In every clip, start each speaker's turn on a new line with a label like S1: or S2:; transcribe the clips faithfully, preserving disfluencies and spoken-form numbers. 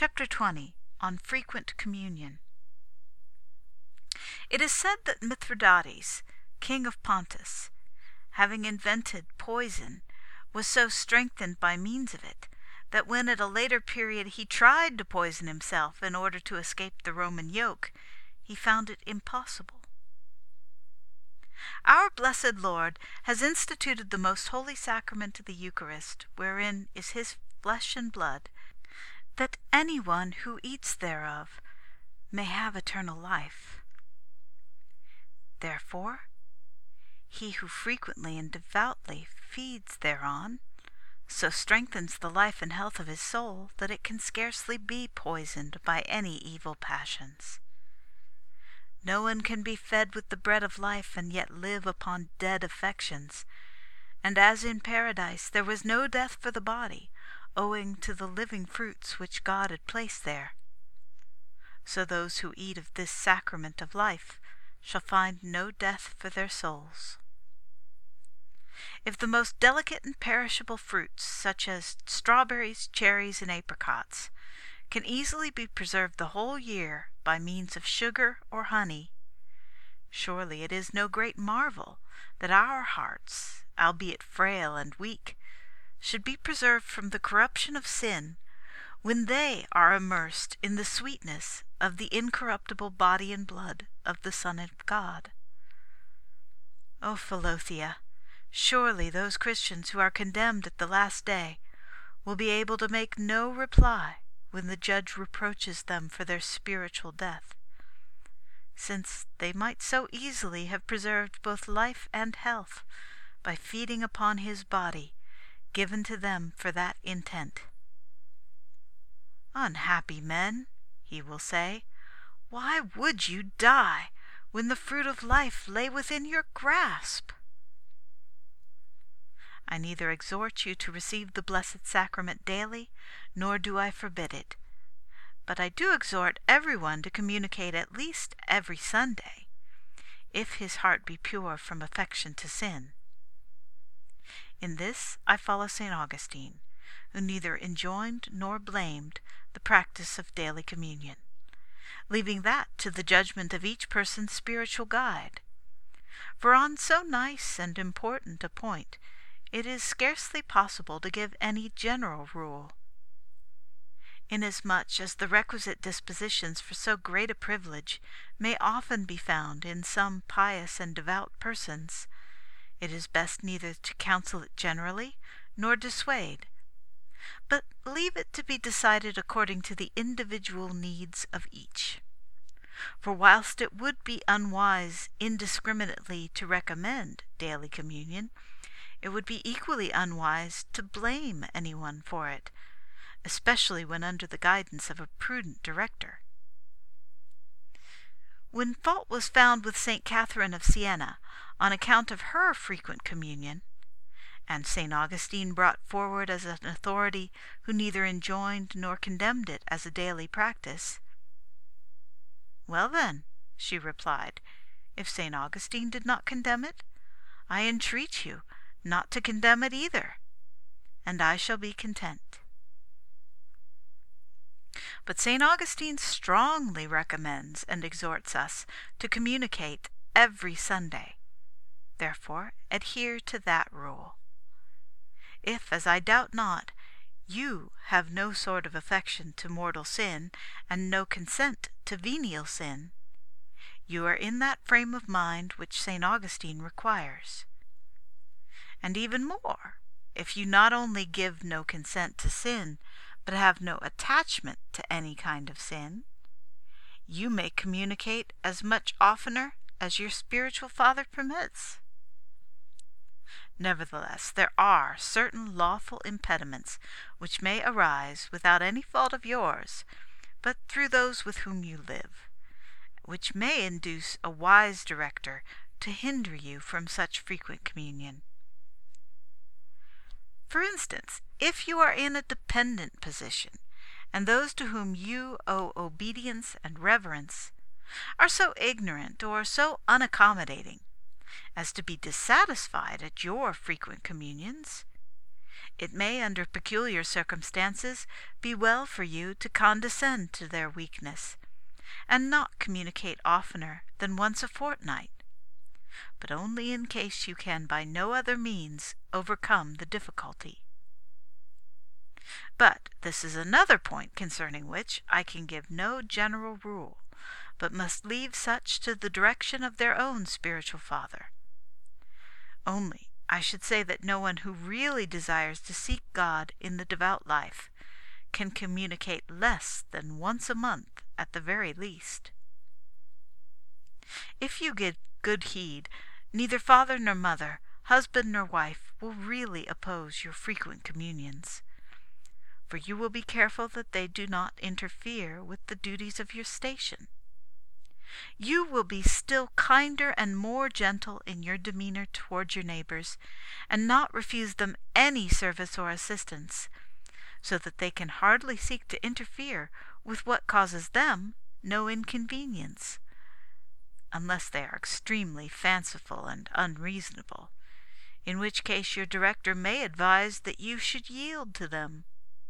S1: Chapter twenty. On Frequent Communion. It is said that Mithridates, king of Pontus, having invented poison, was so strengthened by means of it, that when at a later period he tried to poison himself in order to escape the Roman yoke, he found it impossible. Our blessed Lord has instituted the most holy sacrament of the Eucharist, wherein is his flesh and blood, that any one who eats thereof may have eternal life. Therefore, he who frequently and devoutly feeds thereon so strengthens the life and health of his soul that it can scarcely be poisoned by any evil passions. No one can be fed with the bread of life and yet live upon dead affections, and as in paradise there was no death for the body, owing to the living fruits which God had placed there, so those who eat of this sacrament of life shall find no death for their souls. If the most delicate and perishable fruits, such as strawberries, cherries, and apricots, can easily be preserved the whole year by means of sugar or honey, surely it is no great marvel that our hearts, albeit frail and weak, should be preserved from the corruption of sin, when they are immersed in the sweetness of the incorruptible body and blood of the Son of God. O Philothea, surely those Christians who are condemned at the last day will be able to make no reply when the judge reproaches them for their spiritual death, since they might so easily have preserved both life and health by feeding upon his body, given to them for that intent. Unhappy men, he will say, why would you die when the fruit of life lay within your grasp? I neither exhort you to receive the Blessed Sacrament daily, nor do I forbid it, but I do exhort every one to communicate at least every Sunday, if his heart be pure from affection to sin. In this I follow Saint Augustine, who neither enjoined nor blamed the practice of daily communion, leaving that to the judgment of each person's spiritual guide. For on so nice and important a point it is scarcely possible to give any general rule, inasmuch as the requisite dispositions for so great a privilege may often be found in some pious and devout persons. It is best neither to counsel it generally, nor dissuade, but leave it to be decided according to the individual needs of each. For whilst it would be unwise indiscriminately to recommend daily communion, it would be equally unwise to blame anyone for it, especially when under the guidance of a prudent director. When fault was found with Saint Catherine of Siena on account of her frequent communion, and Saint Augustine brought forward as an authority who neither enjoined nor condemned it as a daily practice, "Well then," she replied, "if Saint Augustine did not condemn it, I entreat you not to condemn it either, and I shall be content." But Saint Augustine strongly recommends and exhorts us to communicate every Sunday. Therefore, adhere to that rule. If, as I doubt not, you have no sort of affection to mortal sin, and no consent to venial sin, you are in that frame of mind which Saint Augustine requires. And even more, if you not only give no consent to sin, but have no attachment to any kind of sin, you may communicate as much oftener as your spiritual father permits. Nevertheless, there are certain lawful impediments which may arise without any fault of yours, but through those with whom you live, which may induce a wise director to hinder you from such frequent communion. For instance, if you are in a dependent position, and those to whom you owe obedience and reverence are so ignorant or so unaccommodating as to be dissatisfied at your frequent communions, It may, under peculiar circumstances, be well for you to condescend to their weakness, and not communicate oftener than once a fortnight, but only in case you can by no other means overcome the difficulty. But this is another point concerning which I can give no general rule, but must leave such to the direction of their own spiritual father. Only I should say that no one who really desires to seek God in the devout life can communicate less than once a month at the very least. If you give good heed, neither father nor mother, husband nor wife, will really oppose your frequent communions, for you will be careful that they do not interfere with the duties of your station. You will be still kinder and more gentle in your demeanor toward your neighbors, and not refuse them any service or assistance, so that they can hardly seek to interfere with what causes them no inconvenience, unless they are extremely fanciful and unreasonable, in which case your director may advise that you should yield to them.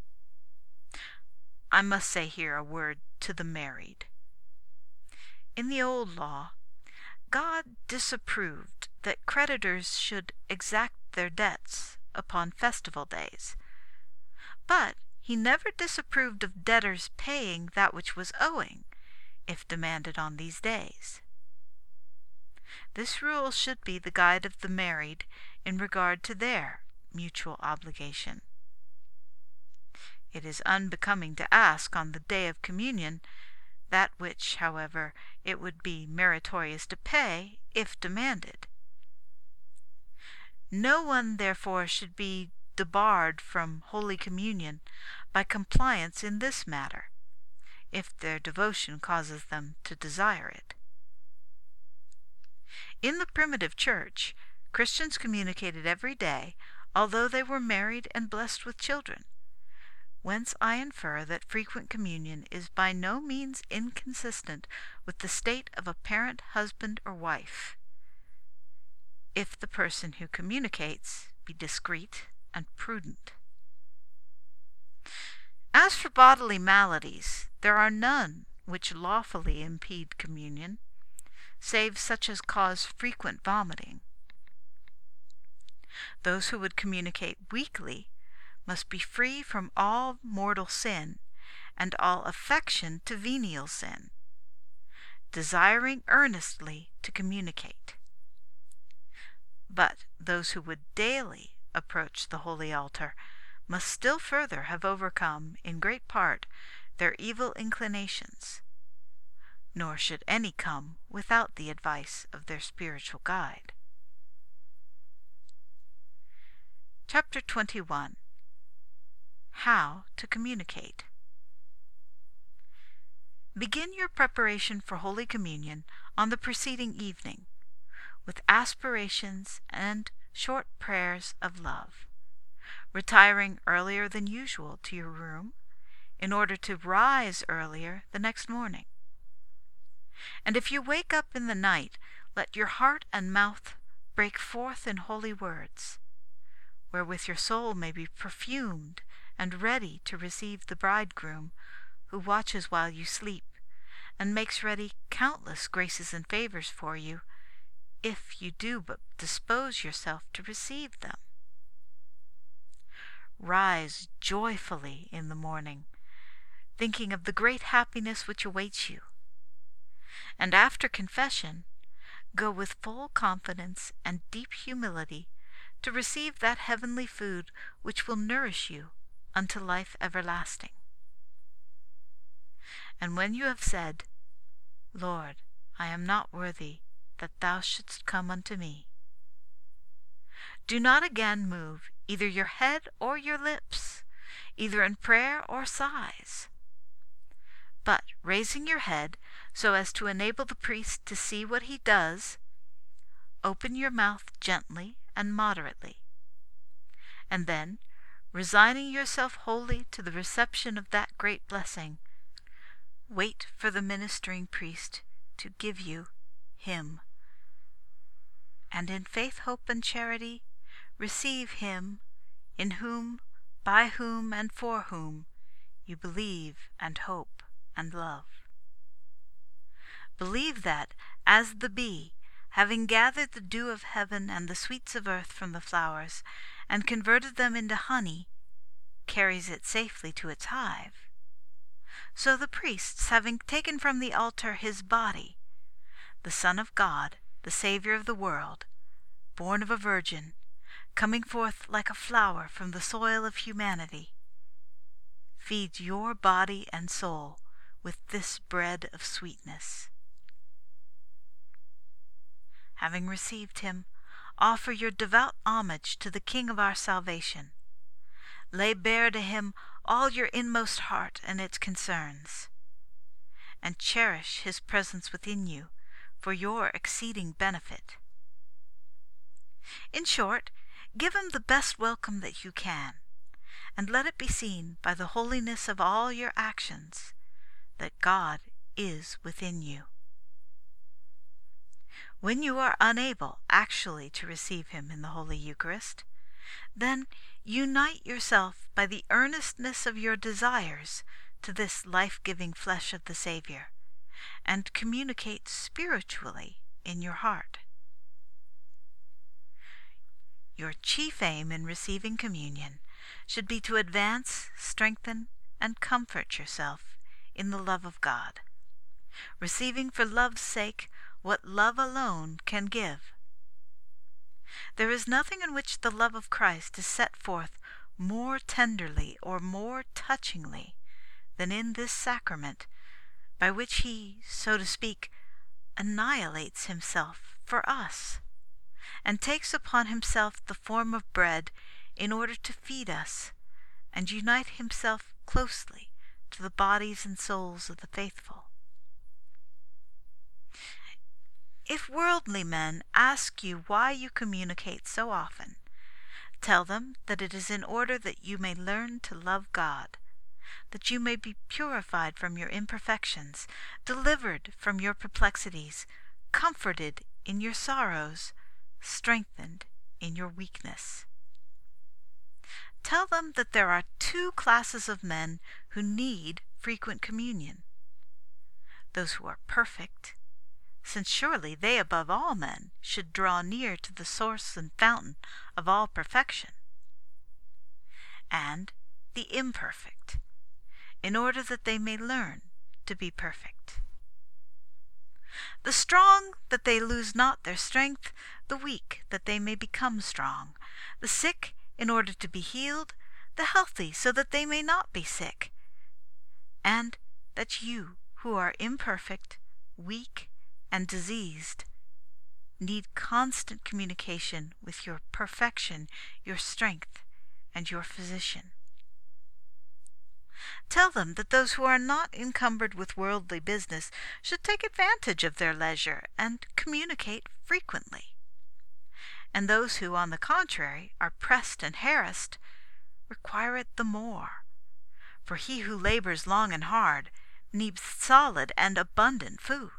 S1: I must say here a word to the married. In the old law, God disapproved that creditors should exact their debts upon festival days, but he never disapproved of debtors paying that which was owing, if demanded on these days. This rule should be the guide of the married in regard to their mutual obligation. It is unbecoming to ask on the day of communion that which, however, it would be meritorious to pay if demanded. No one, therefore, should be debarred from Holy Communion by compliance in this matter, if their devotion causes them to desire it. In the primitive church, Christians communicated every day, although they were married and blessed with children, whence I infer that frequent communion is by no means inconsistent with the state of a parent husband or wife, if the person who communicates be discreet and prudent. As for bodily maladies, there are none which lawfully impede communion, save such as cause frequent vomiting. Those who would communicate weekly must be free from all mortal sin and all affection to venial sin, desiring earnestly to communicate. But those who would daily approach the holy altar must still further have overcome, in great part, their evil inclinations, nor should any come without the advice of their spiritual guide. Chapter twenty-one. How to communicate. Begin your preparation for Holy Communion on the preceding evening, with aspirations and short prayers of love, retiring earlier than usual to your room, in order to rise earlier the next morning. And if you wake up in the night, let your heart and mouth break forth in holy words, wherewith your soul may be perfumed and ready to receive the bridegroom, who watches while you sleep, and makes ready countless graces and favors for you, if you do but dispose yourself to receive them. Rise joyfully in the morning, thinking of the great happiness which awaits you, and after confession, go with full confidence and deep humility to receive that heavenly food which will nourish you unto life everlasting. And when you have said, Lord, I am not worthy that thou shouldst come unto me, do not again move either your head or your lips, either in prayer or sighs, but raising your head so as to enable the priest to see what he does, open your mouth gently and moderately, and then, resigning yourself wholly to the reception of that great blessing, wait for the ministering priest to give you him, and in faith, hope, and charity receive him in whom, by whom, and for whom you believe and hope and love. Believe that, as the bee, having gathered the dew of heaven and the sweets of earth from the flowers, and converted them into honey, carries it safely to its hive, so the priests, having taken from the altar his body, the Son of God, the Saviour of the world, born of a virgin, coming forth like a flower from the soil of humanity, feed your body and soul with this bread of sweetness. Having received him, offer your devout homage to the King of our salvation. Lay bare to him all your inmost heart and its concerns, and cherish his presence within you for your exceeding benefit. In short, give him the best welcome that you can, and let it be seen by the holiness of all your actions that God is within you. When you are unable actually to receive him in the Holy Eucharist, then unite yourself by the earnestness of your desires to this life-giving flesh of the Saviour, and communicate spiritually in your heart. Your chief aim in receiving communion should be to advance, strengthen, and comfort yourself in the love of God, receiving for love's sake what love alone can give. There is nothing in which the love of Christ is set forth more tenderly or more touchingly than in this sacrament, by which he, so to speak, annihilates himself for us, and takes upon himself the form of bread in order to feed us, and unite himself closely to the bodies and souls of the faithful. If worldly men ask you why you communicate so often, tell them that it is in order that you may learn to love God, that you may be purified from your imperfections, delivered from your perplexities, comforted in your sorrows, strengthened in your weakness. Tell them that there are two classes of men who need frequent communion: those who are perfect, since surely they above all men should draw near to the source and fountain of all perfection, and the imperfect, in order that they may learn to be perfect. The strong, that they lose not their strength, the weak, that they may become strong, the sick, in order to be healed, the healthy, so that they may not be sick, and that you, who are imperfect, weak, and diseased, need constant communication with your perfection, your strength, and your physician. Tell them that those who are not encumbered with worldly business should take advantage of their leisure and communicate frequently, and those who, on the contrary, are pressed and harassed, require it the more, for he who labors long and hard needs solid and abundant food.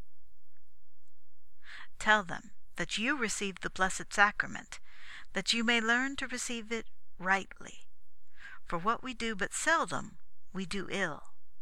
S1: Tell them that you receive the Blessed Sacrament, that you may learn to receive it rightly, for what we do but seldom, we do ill.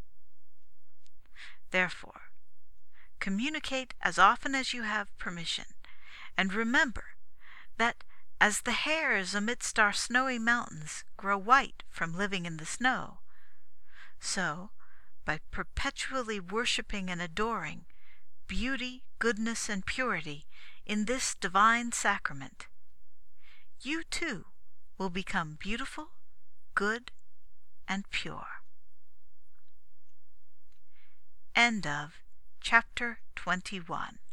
S1: Therefore, communicate as often as you have permission, and remember that as the hairs amidst our snowy mountains grow white from living in the snow, so, by perpetually worshipping and adoring beauty, goodness, and purity in this divine sacrament, you too will become beautiful, good, and pure. End of chapter twenty-one.